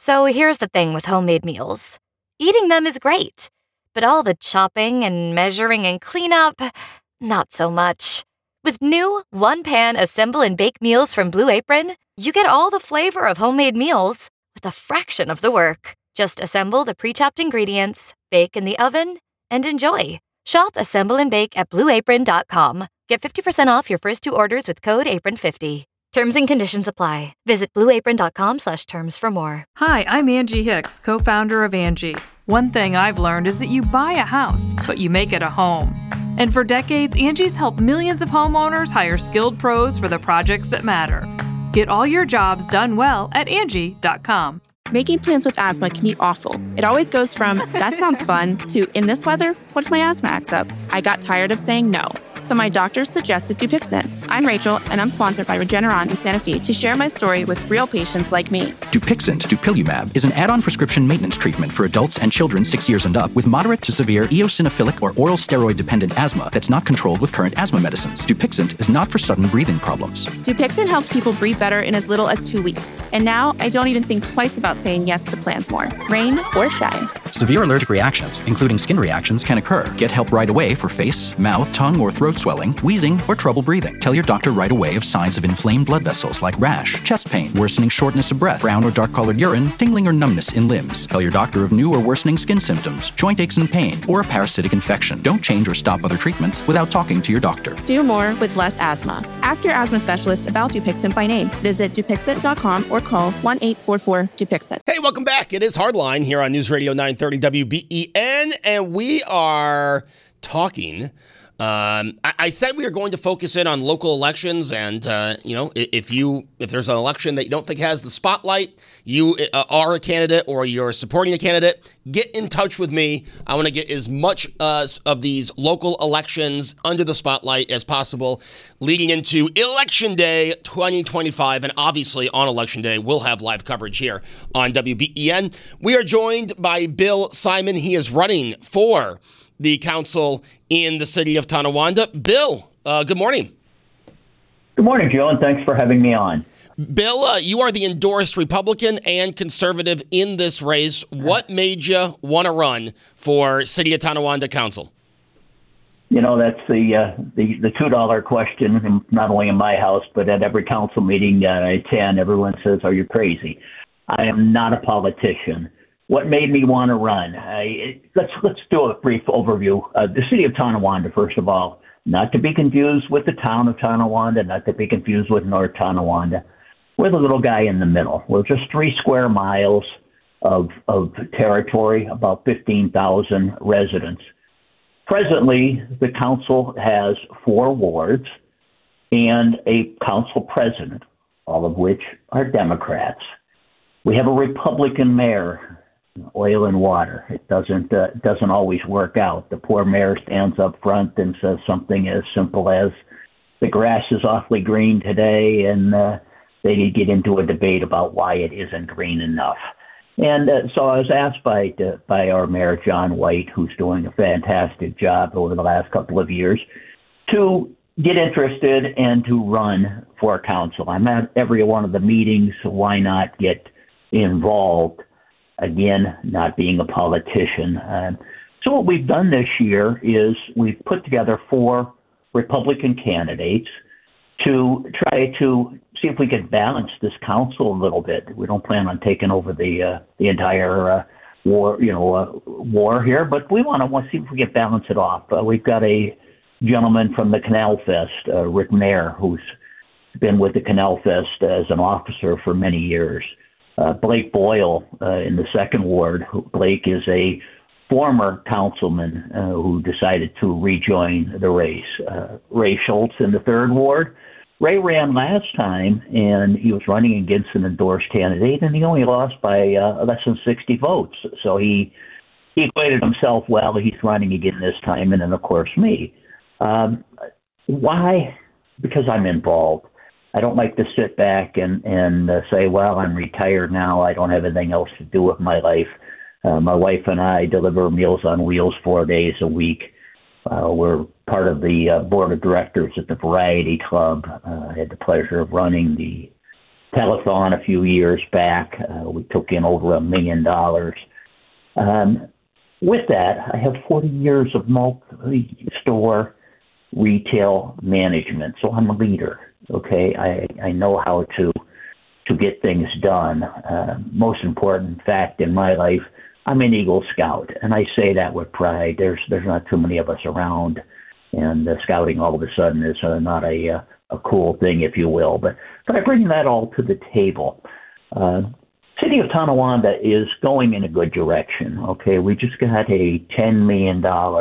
So here's the thing with homemade meals. Eating them is great, but all the chopping and measuring and cleanup, not so much. With new one-pan assemble and bake meals from Blue Apron, you get all the flavor of homemade meals with a fraction of the work. Just assemble the pre-chopped ingredients, bake in the oven, and enjoy. Shop Assemble and Bake at BlueApron.com. Get 50% off your first 2 orders with code APRON50. Terms and conditions apply. Visit BlueApron.com/terms for more. Hi, I'm Angie Hicks, co-founder of Angie. One thing I've learned is that you buy a house, but you make it a home. And for decades, Angie's helped millions of homeowners hire skilled pros for the projects that matter. Get all your jobs done well at Angie.com. Making plans with asthma can be awful. It always goes from, that sounds fun, to, in this weather, what if my asthma acts up? I got tired of saying no, so my doctor suggested Dupixent. I'm Rachel, and I'm sponsored by Regeneron in Santa Fe to share my story with real patients like me. Dupixent, dupilumab, is an add-on prescription maintenance treatment for adults and children 6 years and up with moderate to severe eosinophilic or oral steroid-dependent asthma that's not controlled with current asthma medicines. Dupixent is not for sudden breathing problems. Dupixent helps people breathe better in as little as 2 weeks. And now I don't even think twice about saying yes to plans more, rain or shine. Severe allergic reactions, including skin reactions, can occur. Get help right away for face, mouth, tongue, or throat swelling, wheezing, or trouble breathing. Tell your doctor right away of signs of inflamed blood vessels like rash, chest pain, worsening shortness of breath, brown or dark-colored urine, tingling or numbness in limbs. Tell your doctor of new or worsening skin symptoms, joint aches and pain, or a parasitic infection. Don't change or stop other treatments without talking to your doctor. Do more with less asthma. Ask your asthma specialist about Dupixent by name. Visit Dupixent.com or call 1-844-DUPIXENT. Hey, welcome back. It is Hardline here on News Radio 930 WBEN, and we are talking. I said we are going to focus in on local elections, and if there's an election that you don't think has the spotlight, you are a candidate or you're supporting a candidate, get in touch with me. I want to get as much of these local elections under the spotlight as possible leading into Election Day 2025, and obviously on Election Day we'll have live coverage here on WBEN. We are joined by Bill Simon. He is running for the council in the city of Tonawanda. Bill, good morning. Good morning, Joe, and thanks for having me on. Bill, you are the endorsed Republican and conservative in this race. What made you want to run for City of Tonawanda Council? You know, that's the $2 question, not only in my house, but at every council meeting that I attend, everyone says, "Are you crazy?" I am not a politician. What made me want to run? Let's do a brief overview. The city of Tonawanda, first of all, not to be confused with the town of Tonawanda, not to be confused with North Tonawanda. We're the little guy in the middle. We're just 3 square miles of territory, about 15,000 residents. Presently, the council has 4 wards and a council president, all of which are Democrats. We have a Republican mayor. Oil and water. It doesn't always work out. The poor mayor stands up front and says something as simple as, "The grass is awfully green today," and they get into a debate about why it isn't green enough. And so I was asked by our mayor, John White, who's doing a fantastic job over the last couple of years, to get interested and to run for council. I'm at every one of the meetings, so why not get involved? Again, not being a politician. So what we've done this year is we've put together 4 Republican candidates to try to see if we could balance this council a little bit. We don't plan on taking over the entire war here, but we want to see if we can balance it off. We've got a gentleman from the Canal Fest, Rick Mayer, who's been with the Canal Fest as an officer for many years. Blake Boyle in the 2nd Ward. Blake is a former councilman who decided to rejoin the race. Ray Schultz in the 3rd Ward. Ray ran last time, and he was running against an endorsed candidate, and he only lost by less than 60 votes. So he equated himself, well, he's running again this time, and then, of course, me. Why? Because I'm involved. I don't like to sit back and say, well, I'm retired now. I don't have anything else to do with my life. My wife and I deliver Meals on Wheels 4 days a week. We're part of the board of directors at the Variety Club. I had the pleasure of running the telethon a few years back. We took in over $1 million. With that, I have 40 years of multi-store retail management, so I'm a leader. Okay, I know how to get things done. Most important fact in my life, I'm an Eagle Scout, and I say that with pride. There's not too many of us around, and scouting all of a sudden is not a cool thing, if you will. But I bring that all to the table. City of Tonawanda is going in a good direction. Okay, we just got a $10 million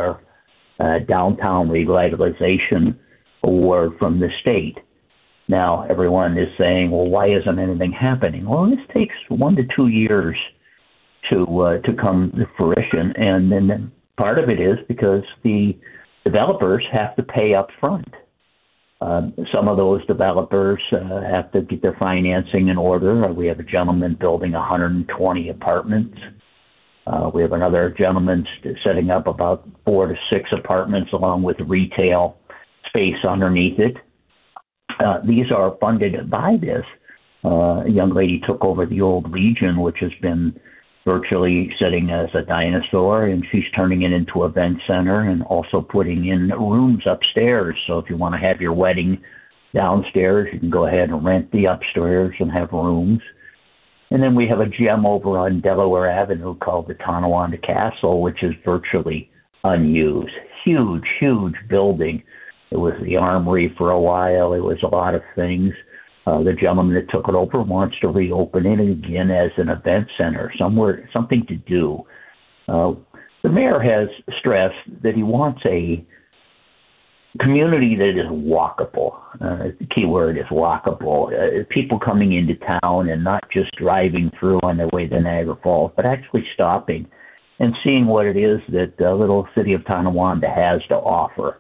downtown revitalization award from the state. Now, everyone is saying, well, why isn't anything happening? Well, this takes 1 to 2 years to come to fruition, and then part of it is because the developers have to pay up front. Some of those developers have to get their financing in order. We have a gentleman building 120 apartments. We have another gentleman setting up about 4 to 6 apartments along with retail space underneath it. These are funded by this. A young lady took over the old Legion, which has been virtually sitting as a dinosaur, and she's turning it into an event center and also putting in rooms upstairs. So if you want to have your wedding downstairs, you can go ahead and rent the upstairs and have rooms. And then we have a gem over on Delaware Avenue called the Tonawanda Castle, which is virtually unused. Huge, huge building. It was the Armory for a while. It was a lot of things. The gentleman that took it over wants to reopen it again as an event center, something to do. The mayor has stressed that he wants a community that is walkable. The key word is walkable. People coming into town and not just driving through on their way to Niagara Falls, but actually stopping and seeing what it is that the little city of Tonawanda has to offer.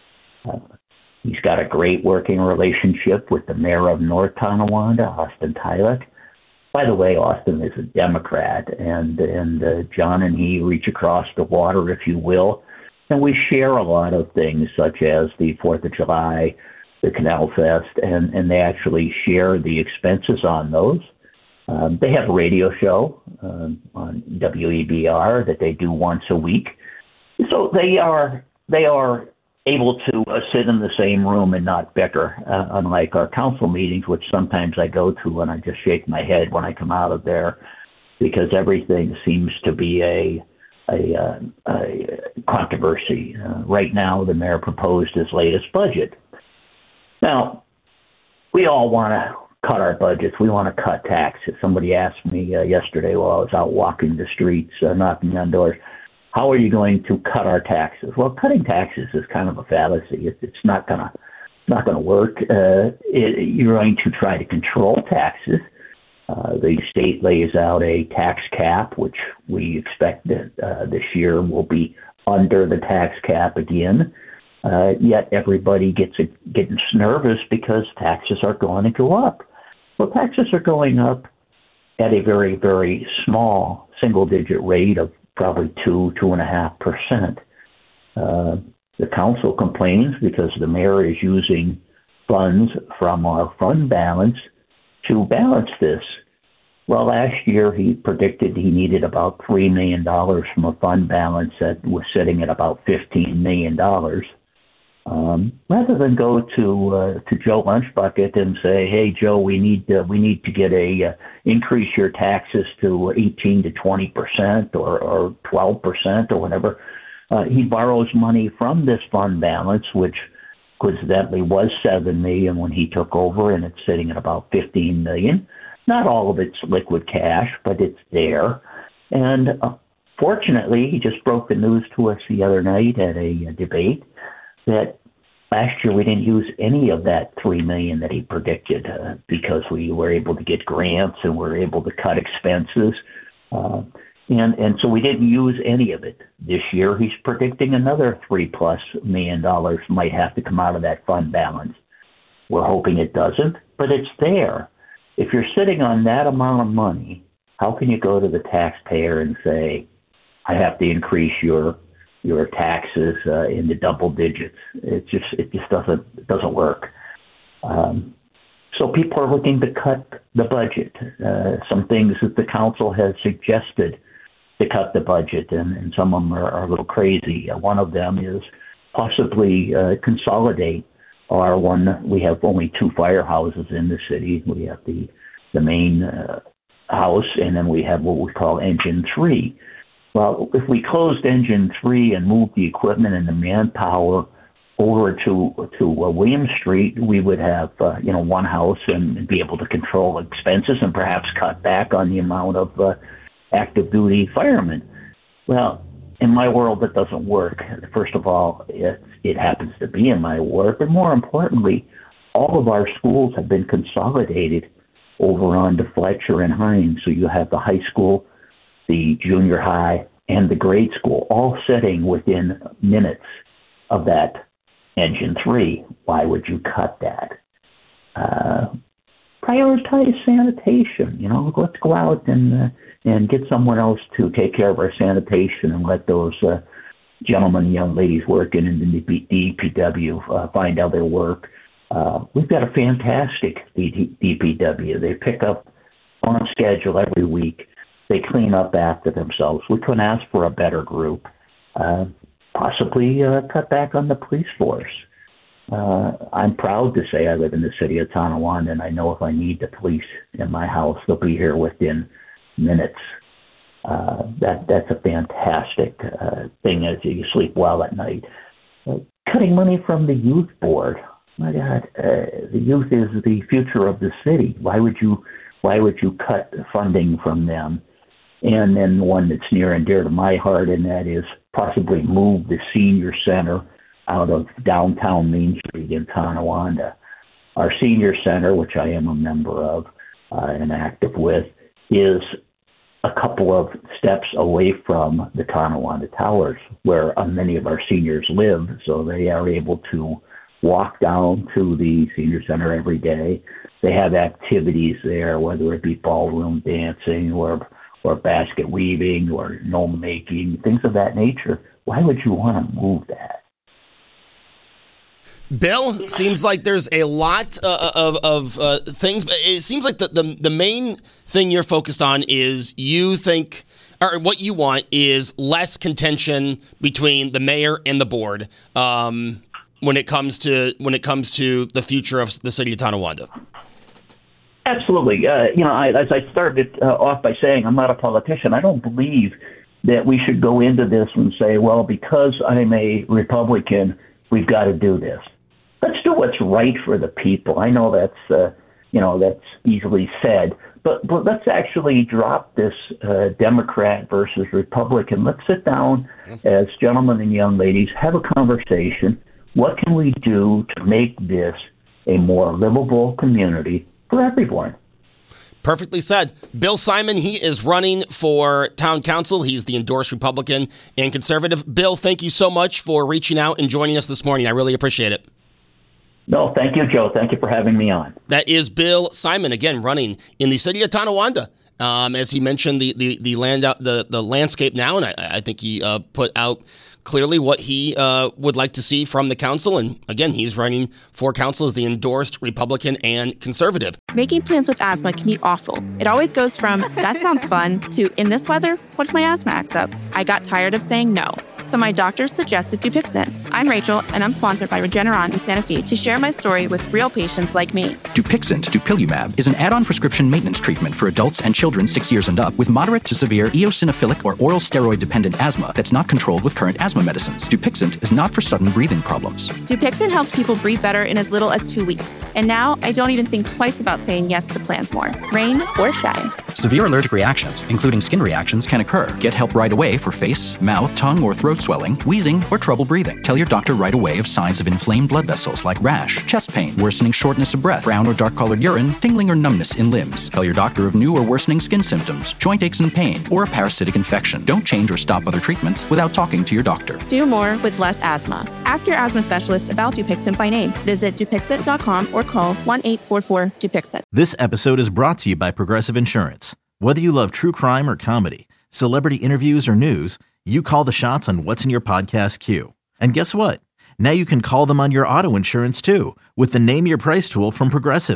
He's got a great working relationship with the mayor of North Tonawanda, Austin Tylek. By the way, Austin is a Democrat, and John and he reach across the water, if you will, and we share a lot of things such as the 4th of July, the Canal Fest, and they actually share the expenses on those. They have a radio show on WEBR that they do once a week. So they are able to sit in the same room and not bicker, unlike our council meetings, which sometimes I go to and I just shake my head when I come out of there because everything seems to be a controversy. Right now, the mayor proposed his latest budget. Now, we all want to cut our budgets. We want to cut taxes. Somebody asked me yesterday while I was out walking the streets, knocking on doors, how are you going to cut our taxes? Well, cutting taxes is kind of a fallacy. It's not gonna work. You're going to try to control taxes. The state lays out a tax cap, which we expect that this year will be under the tax cap again. Yet everybody gets nervous because taxes are going to go up. Well, taxes are going up at a very, very small single-digit rate of probably 2.5%. The council complains because the mayor is using funds from our fund balance to balance this. Well, last year he predicted he needed about $3 million from a fund balance that was sitting at about $15 million. Rather than go to Joe Lunchbucket and say, "Hey Joe, we need to get increase your taxes to 18 to 20% or 12% or whatever," he borrows money from this fund balance, which coincidentally was $7 million when he took over, and it's sitting at about $15 million. Not all of it's liquid cash, but it's there. And fortunately, he just broke the news to us the other night at a debate that last year we didn't use any of that $3 million that he predicted because we were able to get grants and were able to cut expenses. And so we didn't use any of it. This year he's predicting another $3+ million might have to come out of that fund balance. We're hoping it doesn't, but it's there. If you're sitting on that amount of money, how can you go to the taxpayer and say, I have to increase your taxes in the double digits? It just doesn't work. So people are looking to cut the budget. Some things that the council has suggested to cut the budget, and some of them are a little crazy. One of them is possibly consolidate our one. We have only 2 firehouses in the city. We have the main house, and then we have what we call Engine 3. Well, if we closed Engine 3 and moved the equipment and the manpower over to William Street, we would have one house and be able to control expenses and perhaps cut back on the amount of active duty firemen. Well, in my world, that doesn't work. First of all, it happens to be in my world, but more importantly, all of our schools have been consolidated over onto Fletcher and Hines. So you have the high school, the junior high, and the grade school all sitting within minutes of that Engine 3. Why would you cut that? Prioritize sanitation. Let's go out and get someone else to take care of our sanitation and let those gentlemen and young ladies working in the DPW find other work. We've got a fantastic DPW. They pick up on schedule every week. They clean up after themselves. We couldn't ask for a better group. Possibly cut back on the police force. I'm proud to say I live in the city of Tonawanda, and I know if I need the police in my house, they'll be here within minutes. That's a fantastic thing as you sleep well at night. Cutting money from the youth board. My God, the youth is the future of the city. Why would you cut funding from them? And then one that's near and dear to my heart, and that is possibly move the senior center out of downtown Main Street in Tonawanda. Our senior center, which I am a member of and active with, is a couple of steps away from the Tonawanda Towers, where many of our seniors live, so they are able to walk down to the senior center every day. They have activities there, whether it be ballroom dancing or basket weaving or gnome making, things of that nature. Why would you want to move that? Bill, seems like there's a lot of things, but it seems like the main thing you're focused on is you think, or what you want is less contention between the mayor and the board when it comes to the future of the city of Tonawanda. Absolutely. As I started off by saying, I'm not a politician. I don't believe that we should go into this and say, well, because I'm a Republican, we've got to do this. Let's do what's right for the people. I know that's easily said, but let's actually drop this Democrat versus Republican. Let's sit down as gentlemen and young ladies, have a conversation. What can we do to make this a more livable community for everyone? Perfectly said. Bill Simon, he is running for town council. He's the endorsed Republican and conservative. Bill, thank you so much for reaching out and joining us this morning. I really appreciate it. No, thank you, Joe. Thank you for having me on. That is Bill Simon, again, running in the city of Tonawanda. As he mentioned, the landscape now, and I think he put out clearly what he would like to see from the council. And again, he's running for council as the endorsed Republican and conservative. Making plans with asthma can be awful. It always goes from, that sounds fun, to, in this weather, what if my asthma acts up? I got tired of saying no, so my doctor suggested Dupixent. I'm Rachel, and I'm sponsored by Regeneron in Santa Fe to share my story with real patients like me. Dupixent, dupilumab, is an add-on prescription maintenance treatment for adults and children 6 years and up with moderate to severe eosinophilic or oral steroid-dependent asthma that's not controlled with current asthma medicines. Dupixent is not for sudden breathing problems. Dupixent helps people breathe better in as little as 2 weeks. And now I don't even think twice about saying yes to plans more, rain or shine. Severe allergic reactions, including skin reactions, can occur. Get help right away for face, mouth, tongue, or throat swelling, wheezing, or trouble breathing. Tell your doctor right away of signs of inflamed blood vessels like rash, chest pain, worsening shortness of breath, brown or dark-colored urine, tingling or numbness in limbs. Tell your doctor of new or worsening skin symptoms, joint aches and pain, or a parasitic infection. Don't change or stop other treatments without talking to your doctor. Do more with less asthma. Ask your asthma specialist about Dupixent by name. Visit Dupixent.com or call 1-844-DUPIXENT. This episode is brought to you by Progressive Insurance. Whether you love true crime or comedy, celebrity interviews or news, you call the shots on what's in your podcast queue. And guess what? Now you can call them on your auto insurance too with the Name Your Price tool from Progressive.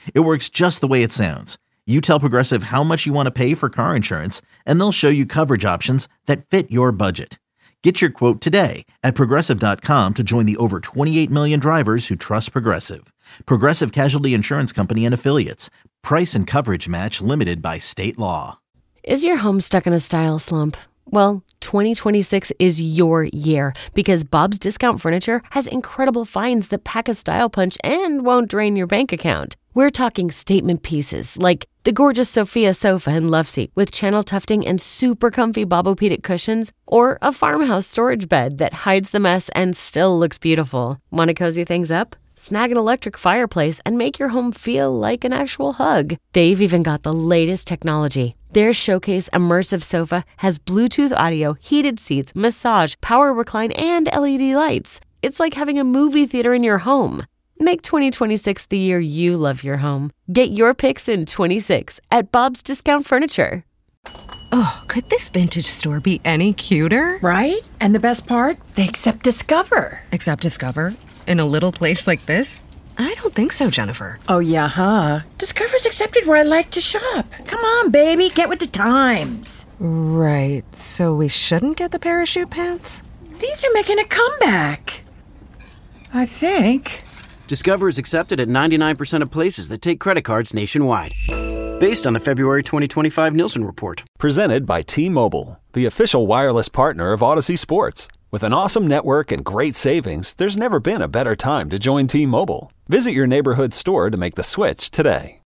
It works just the way it sounds. You tell Progressive how much you want to pay for car insurance, and they'll show you coverage options that fit your budget. Get your quote today at Progressive.com to join the over 28 million drivers who trust Progressive. Progressive Casualty Insurance Company and Affiliates. Price and coverage match limited by state law. Is your home stuck in a style slump? Well, 2026 is your year because Bob's Discount Furniture has incredible finds that pack a style punch and won't drain your bank account. We're talking statement pieces like the gorgeous Sophia sofa and love seat with channel tufting and super comfy Bobopedic cushions, or a farmhouse storage bed that hides the mess and still looks beautiful. Want to cozy things up? Snag an electric fireplace and make your home feel like an actual hug. They've even got the latest technology. Their Showcase Immersive Sofa has Bluetooth audio, heated seats, massage, power recline, and LED lights. It's like having a movie theater in your home. Make 2026 the year you love your home. Get your picks in 26 at Bob's Discount Furniture. Oh, could this vintage store be any cuter? Right? And the best part? They accept Discover. Accept Discover? In a little place like this? I don't think so, Jennifer. Oh, yeah, huh? Discover's accepted where I like to shop. Come on, baby, get with the times. Right, so we shouldn't get the parachute pants? These are making a comeback. I think. Discover is accepted at 99% of places that take credit cards nationwide. Based on the February 2025 Nielsen report. Presented by T-Mobile, the official wireless partner of Odyssey Sports. With an awesome network and great savings, there's never been a better time to join T-Mobile. Visit your neighborhood store to make the switch today.